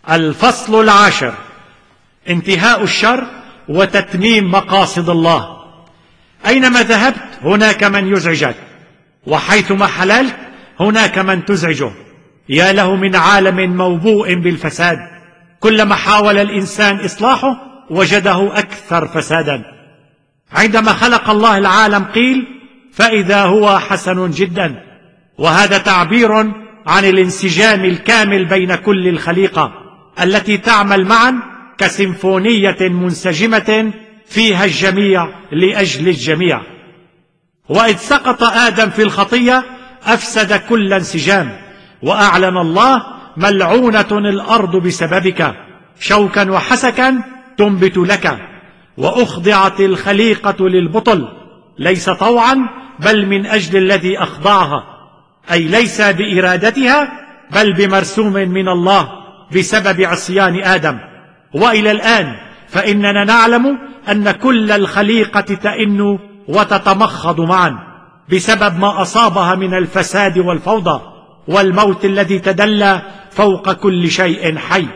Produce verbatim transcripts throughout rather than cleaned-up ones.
الفصل العاشر: انتهاء الشر وتتميم مقاصد الله. أينما ذهبت هناك من يزعجك، وحيثما حللت هناك من تزعجه. يا له من عالم موبوء بالفساد، كلما حاول الإنسان إصلاحه وجده أكثر فسادا. عندما خلق الله العالم قيل فإذا هو حسن جدا، وهذا تعبير عن الانسجام الكامل بين كل الخليقة التي تعمل معا كسيمفونية منسجمة فيها الجميع لأجل الجميع. وإذ سقط آدم في الخطية أفسد كل انسجام، وأعلن الله: ملعونة الأرض بسببك، شوكا وحسكا تنبت لك. وأخضعت الخليقة للبطل، ليس طوعا بل من أجل الذي أخضعها، أي ليس بإرادتها بل بمرسوم من الله بسبب عصيان آدم. وإلى الآن فإننا نعلم أن كل الخليقة تئن وتتمخض معا بسبب ما أصابها من الفساد والفوضى والموت الذي تدلى فوق كل شيء حي.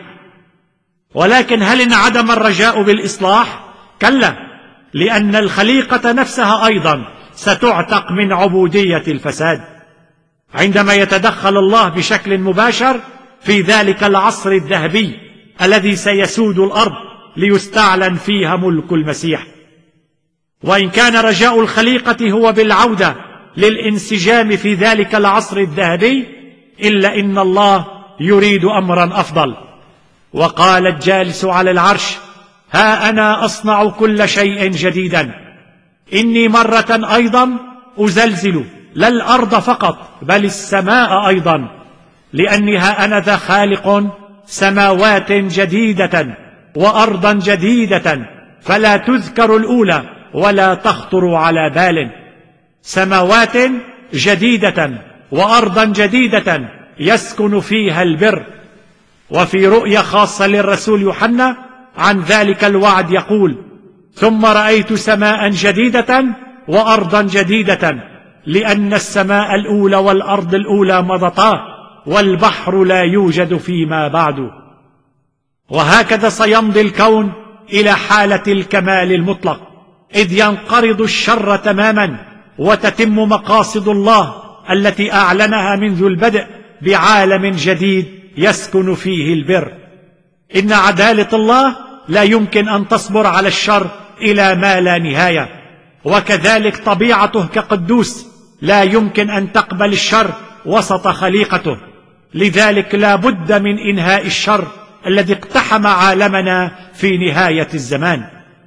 ولكن هل انعدم الرجاء بالإصلاح؟ كلا، لأن الخليقة نفسها أيضا ستعتق من عبودية الفساد عندما يتدخل الله بشكل مباشر في ذلك العصر الذهبي الذي سيسود الأرض ليستعلن فيها ملك المسيح. وإن كان رجاء الخليقة هو بالعودة للانسجام في ذلك العصر الذهبي، إلا إن الله يريد أمرا أفضل. وقال الجالس على العرش: ها أنا أصنع كل شيء جديدا، إني مرة أيضا أزلزل لا الأرض فقط بل السماء أيضا، لأني ها أنا ذا خالق سماوات جديدة وأرضا جديدة فلا تذكر الأولى ولا تخطر على بال. سماوات جديدة وأرضا جديدة يسكن فيها البر. وفي رؤيا خاصة للرسول يوحنا عن ذلك الوعد يقول: ثم رأيت سماء جديدة وأرضا جديدة، لأن السماء الأولى والأرض الأولى مضتا والبحر لا يوجد فيما بعد. وهكذا سيمضي الكون إلى حالة الكمال المطلق، إذ ينقرض الشر تماما وتتم مقاصد الله التي أعلنها منذ البدء بعالم جديد يسكن فيه البر. إن عدالة الله لا يمكن أن تصبر على الشر إلى ما لا نهاية، وكذلك طبيعته كقدوس لا يمكن أن تقبل الشر وسط خليقته. لذلك لا بد من إنهاء الشر الذي اقتحم عالمنا في نهاية الزمان.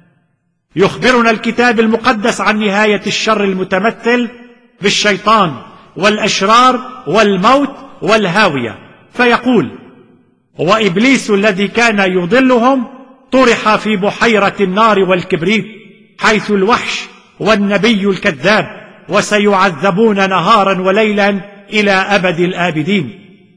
يخبرنا الكتاب المقدس عن نهاية الشر المتمثل بالشيطان والأشرار والموت والهاوية، فيقول: وإبليس الذي كان يضلهم طرح في بحيرة النار والكبريت، حيث الوحش والنبي الكذاب، وسيعذبون نهارا وليلا إلى أبد الآبدين.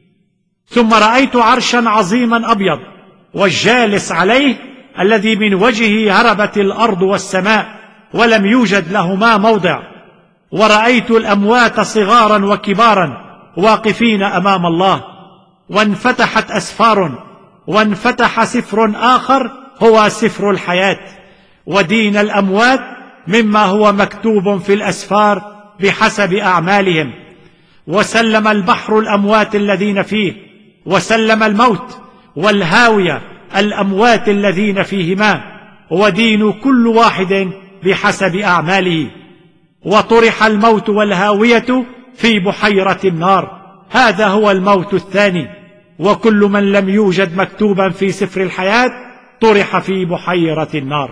ثم رأيت عرشا عظيما أبيض، والجالس عليه الذي من وجهه هربت الأرض والسماء ولم يوجد لهما موضع. ورأيت الأموات صغارا وكبارا واقفين أمام الله، وانفتحت أسفار، وانفتح سفر آخر هو سفر الحياة، ودين الأموات مما هو مكتوب في الأسفار بحسب أعمالهم. وسلم البحر الأموات الذين فيه، وسلم الموت والهاوية الأموات الذين فيهما، ودين كل واحد بحسب أعماله. وطرح الموت والهاوية في بحيرة النار، هذا هو الموت الثاني. وكل من لم يوجد مكتوبا في سفر الحياة طرح في بحيرة النار.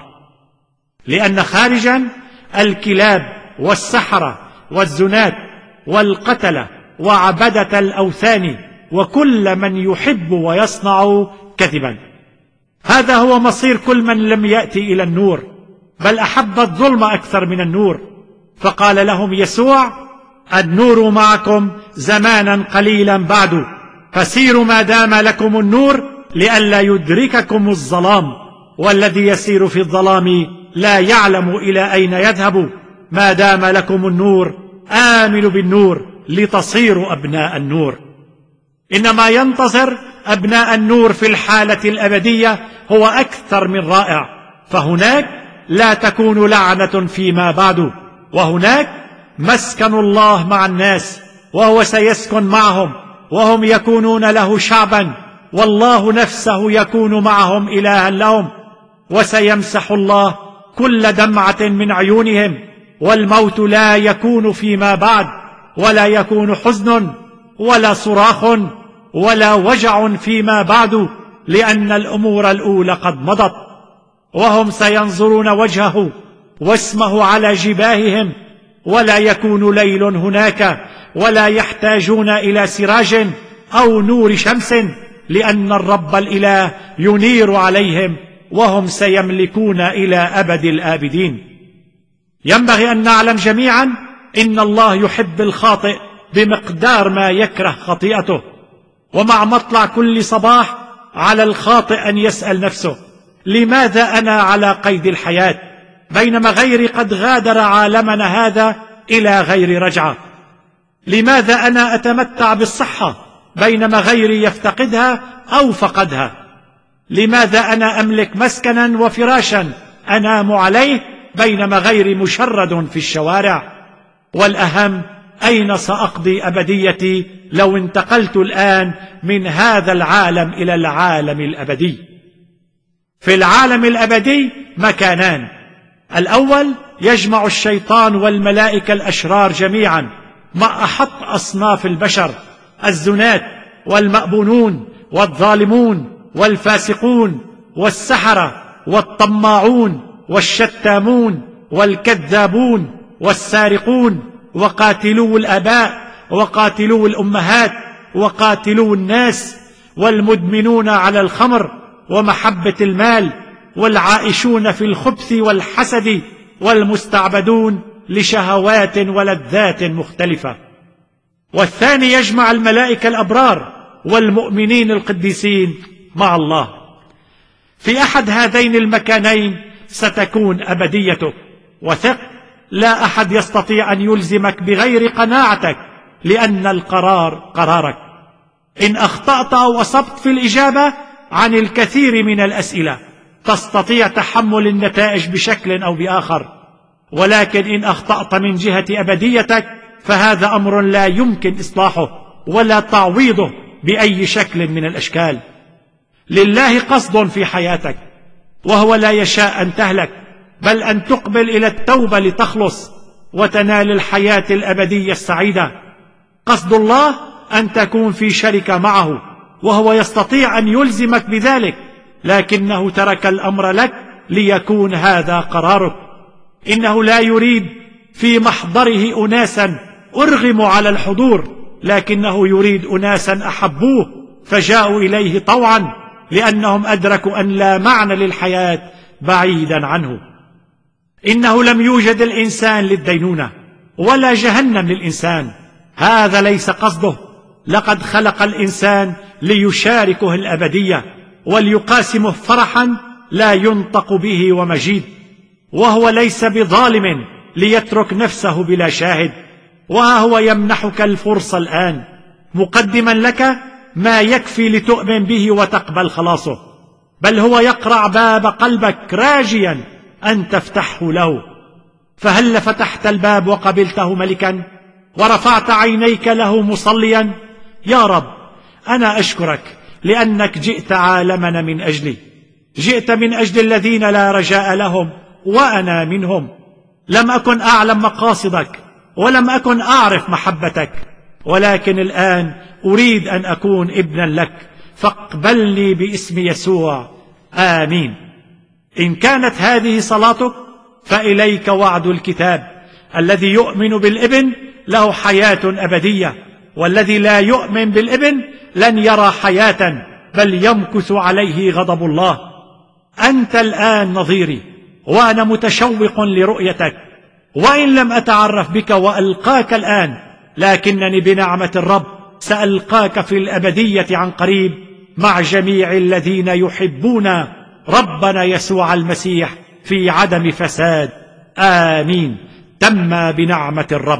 لأن خارجا الكلاب والسحرة والزنات والقتلة وعبدة الأوثان وكل من يحب ويصنع كذبا. هذا هو مصير كل من لم يأتي إلى النور، بل أحب الظلم أكثر من النور. فقال لهم يسوع: النور معكم زمانا قليلا بعد، فسيروا ما دام لكم النور لئلا يدرككم الظلام، والذي يسير في الظلام لا يعلم إلى أين يذهب. ما دام لكم النور آمنوا بالنور لتصيروا أبناء النور. إنما ينتظر أبناء النور في الحالة الأبدية هو أكثر من رائع، فهناك لا تكون لعنة فيما بعد، وهناك مسكن الله مع الناس، وهو سيسكن معهم، وهم يكونون له شعبا، والله نفسه يكون معهم إلها لهم، وسيمسح الله كل دمعة من عيونهم، والموت لا يكون فيما بعد، ولا يكون حزن ولا صراخ ولا وجع فيما بعد، لأن الأمور الأولى قد مضت. وهم سينظرون وجهه واسمه على جباههم، ولا يكون ليل هناك، ولا يحتاجون إلى سراج أو نور شمس، لأن الرب الإله ينير عليهم، وهم سيملكون إلى أبد الآبدين. ينبغي أن نعلم جميعا إن الله يحب الخاطئ بمقدار ما يكره خطيئته، ومع مطلع كل صباح على الخاطئ أن يسأل نفسه: لماذا أنا على قيد الحياة بينما غيري قد غادر عالمنا هذا إلى غير رجعة؟ لماذا أنا أتمتع بالصحة بينما غيري يفتقدها أو فقدها؟ لماذا أنا أملك مسكنا وفراشا أنام عليه بينما غيري مشرد في الشوارع؟ والأهم، أين سأقضي أبديتي لو انتقلت الآن من هذا العالم إلى العالم الأبدي؟ في العالم الأبدي مكانان: الأول يجمع الشيطان والملائكة الأشرار جميعا مع أحط أصناف البشر: الزنات والمأبونون والظالمون والفاسقون والسحرة والطماعون والشتامون والكذابون والسارقون وقاتلو الآباء وقاتلو الأمهات وقاتلو الناس والمدمنون على الخمر ومحبة المال والعائشون في الخبث والحسد والمستعبدون لشهوات ولذات مختلفة. والثاني يجمع الملائكة الأبرار والمؤمنين القديسين مع الله. في أحد هذين المكانين ستكون أبديتك، وثق لا أحد يستطيع أن يلزمك بغير قناعتك، لأن القرار قرارك. إن أخطأت أو أصبت في الإجابة عن الكثير من الأسئلة تستطيع تحمل النتائج بشكل أو بآخر، ولكن إن أخطأت من جهة أبديتك فهذا أمر لا يمكن إصلاحه ولا تعويضه بأي شكل من الأشكال. لله قصد في حياتك، وهو لا يشاء أن تهلك، بل أن تقبل إلى التوبة لتخلص وتنال الحياة الأبدية السعيدة. قصد الله أن تكون في شركة معه، وهو يستطيع أن يلزمك بذلك، لكنه ترك الأمر لك ليكون هذا قرارك. إنه لا يريد في محضره أناسا أرغموا على الحضور، لكنه يريد أناسا أحبوه فجاءوا إليه طوعا، لأنهم أدركوا أن لا معنى للحياة بعيدا عنه. إنه لم يوجد الإنسان للدينونة ولا جهنم للإنسان، هذا ليس قصده. لقد خلق الإنسان ليشاركه الأبدية وليقاسمه فرحا لا ينطق به ومجيد، وهو ليس بظالم ليترك نفسه بلا شاهد. وها هو يمنحك الفرصة الآن، مقدما لك ما يكفي لتؤمن به وتقبل خلاصه، بل هو يقرع باب قلبك راجيا أن تفتحه له. فهل فتحت الباب وقبلته ملكا ورفعت عينيك له مصليا: يا رب، أنا أشكرك لأنك جئت عالمنا من أجلي، جئت من أجل الذين لا رجاء لهم وأنا منهم. لم أكن أعلم مقاصدك ولم أكن أعرف محبتك، ولكن الآن أريد أن أكون ابنا لك، فاقبلني باسم يسوع، آمين. إن كانت هذه صلاتك فإليك وعد الكتاب: الذي يؤمن بالابن له حياة أبدية، والذي لا يؤمن بالابن لن يرى حياة بل يمكث عليه غضب الله. أنت الآن نظيري، وأنا متشوق لرؤيتك، وإن لم أتعرف بك وألقاك الآن، لكنني بنعمة الرب سألقاك في الأبدية عن قريب مع جميع الذين يحبون ربنا يسوع المسيح في عدم فساد، آمين. تم بنعمة الرب.